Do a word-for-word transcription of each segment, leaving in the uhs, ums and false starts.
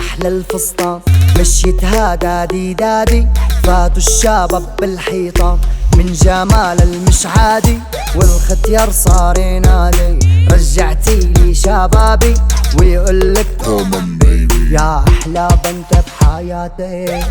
محلى الفستان، مشيتها دادي دادي، فاتوا الشباب بالحيطان، من جمال المش عادي والختيار صار ينادي، رجعتي لي شبابي ويقولك يا أحلى بنت بحياتي.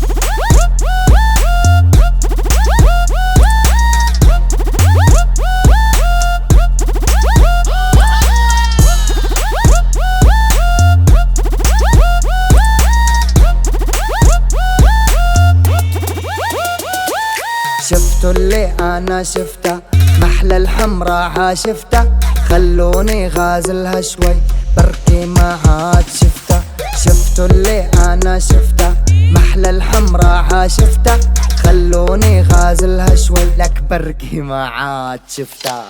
شفتوا اللي انا شفته، محلى الحمرا عاشفته، خلوني غازلها شوي بركي ما عاد شفته. شفتوا اللي انا شفته، محلى الحمرا عاشفته، خلوني غازلها شوي لك بركي ما عاد شفته.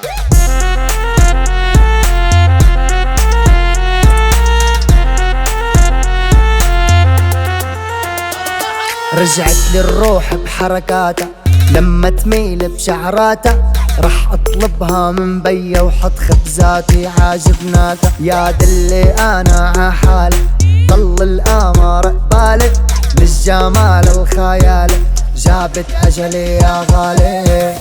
رجعت للروح بحركاتها لما تميل بشعراته، رح اطلبها من بيا وحط خبزاتي عاجبناته. يا دلي انا عحالة ضل الامر قبالي، للجمال الخيال جابت اجلي يا غالي.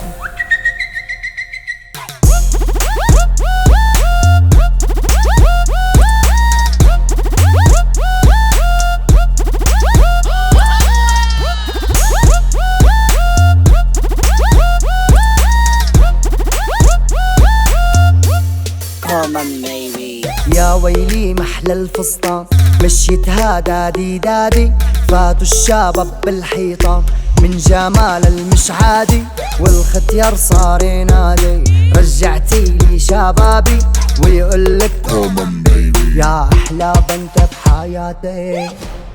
يا ويلي محلى الفستان، مشيتها دادي دادي، فاتوا الشباب بالحيطان، من جمال المش عادي والختيار صار ينادي، رجعتي لي شبابي ويقولك يا أحلى بنت بحياتي.